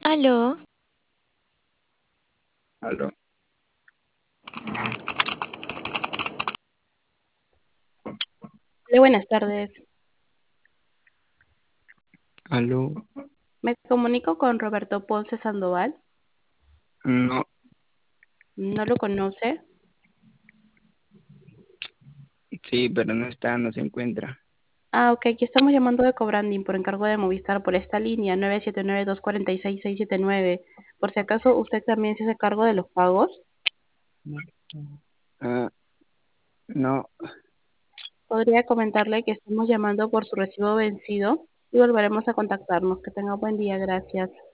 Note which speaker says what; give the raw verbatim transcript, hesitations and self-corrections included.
Speaker 1: Aló,
Speaker 2: Aló,
Speaker 3: Hola, buenas tardes.
Speaker 2: aló,
Speaker 3: Me comunico con Roberto Ponce Sandoval.
Speaker 2: no,
Speaker 3: ¿No lo conoce?
Speaker 2: sí, pero no está, no se encuentra.
Speaker 3: Ah, ok. Aquí estamos llamando de Cobranding por encargo de Movistar por esta línea nueve siete nueve, dos cuatro seis, seis siete nueve. Por si acaso usted también se hace cargo de los pagos,
Speaker 2: Ah, no,
Speaker 3: podría comentarle que estamos llamando por su recibo vencido y volveremos a contactarnos. Que tenga buen día. Gracias.